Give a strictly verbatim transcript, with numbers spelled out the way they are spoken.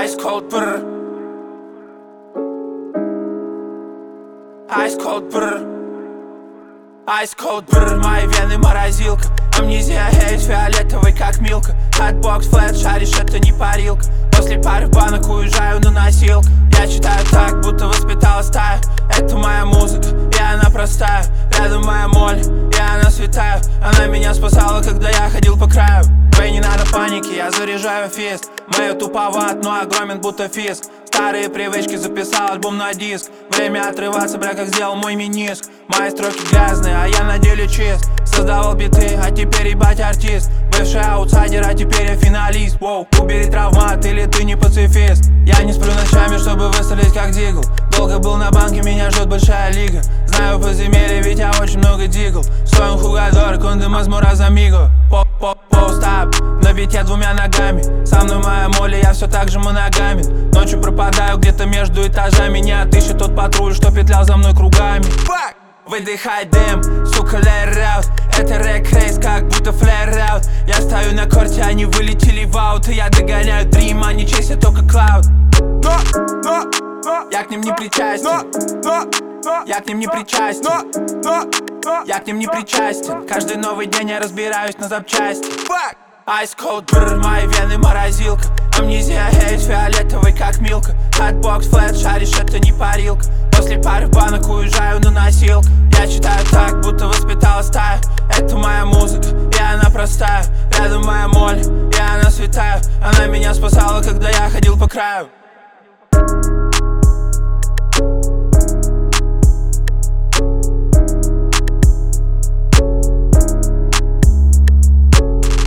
Ice cold brr. Ice cold brr. Ice cold brr. Мои вены морозилка. Амнезия хейс фиолетовый как Милка. Хатбокс флэт, шаришь, это не парилка. После пары банок уезжаю на носилках. Я читаю так, будто воспитала стаю. Это моя музыка, и она простая. Рядом моя моль, и она святая. Она меня спасала, когда я ходил по краю. Эй, не надо паники, я заряжаю фист. Мою туповат, но огромен, будто фиск. Старые привычки, записал альбом на диск. Время отрываться, бля, как сделал мой миниск. Мои строки грязные, а я на деле чист. Создавал биты, а теперь ебать артист. Бывший аутсайдер, а теперь я финалист. Воу, убери травмат, или ты не пацифист. Я не сплю ночами, чтобы выстрелить как дигл. Долго был на банке, меня ждет большая лига. Знаю подземелье, ведь я очень много дигл. Soy un jugador con demasiados amigos. Поп-поп-поп-стап, на бите двумя ногами. Со мной моя моль, я все так же моногамен. Ночью пропадаю где-то между этажами. Не отыщет тот патруль, что петлял за мной кругами. Выдыхай дым, сука, лэр-раут. Это рэк-рейс, как будто флэр-раут. Я стою на корте, они вылетели в аут. И я догоняю дрим, они честят только клауд. Я к ним не причастен. Я к ним не причастен. Я к ним не причастен. Каждый новый день я разбираюсь на запчасти. Ice cold brr, мои вены морозилка. Амнезия хейс фиолетовый как Милка. Хатбокс флэт, шаришь, это не парилка. После пары банок уезжаю на носилках. Я читаю так, будто воспитала стаю. Это моя музыка, и она простая. Рядом моя моль, и она святая. Она меня спасала, когда я ходил по краю.